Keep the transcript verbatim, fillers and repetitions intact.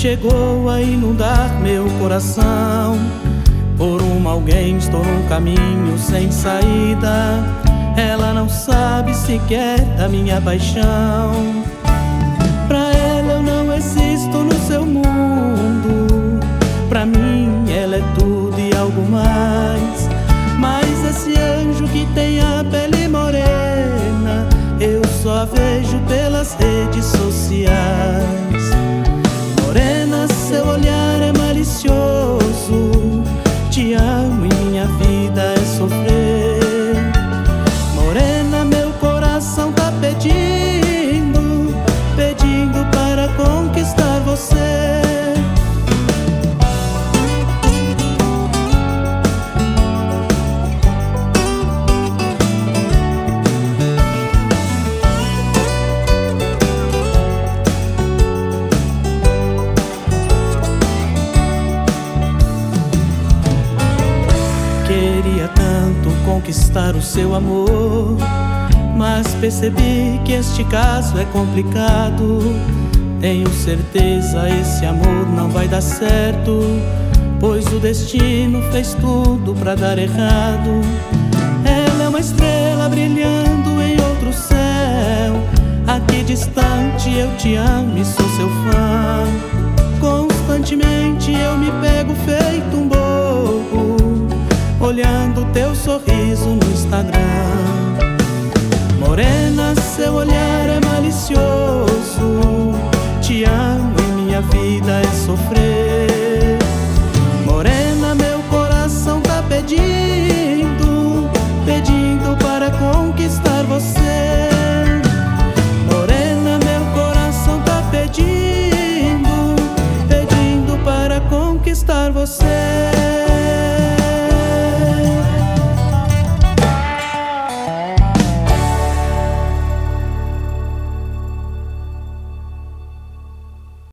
chegou a inundar meu coração. Por uma alguém estou num caminho sem saída. Ela não sabe sequer da minha paixão. Pra ela eu não existo no seu mundo. Pra mim ela é tudo e algo mais. Mas esse anjo que tem a pele morena, eu só vejo pelas redes sociais. Morena, seu olhar é malicioso. Te amo e minha vida é sofrer. Morena, meu coração tá pedindo, pedindo para conquistar você. Queria tanto conquistar o seu amor, mas percebi que este caso é complicado. Tenho certeza esse amor não vai dar certo, pois o destino fez tudo pra dar errado. Ela é uma estrela brilhando em outro céu. Aqui distante eu te amo e sou seu fã. Constantemente eu me pego feito um bobo, olhando teu sorriso no Instagram. Morena, seu olhar é malicioso. Te amo e minha vida é sofrer.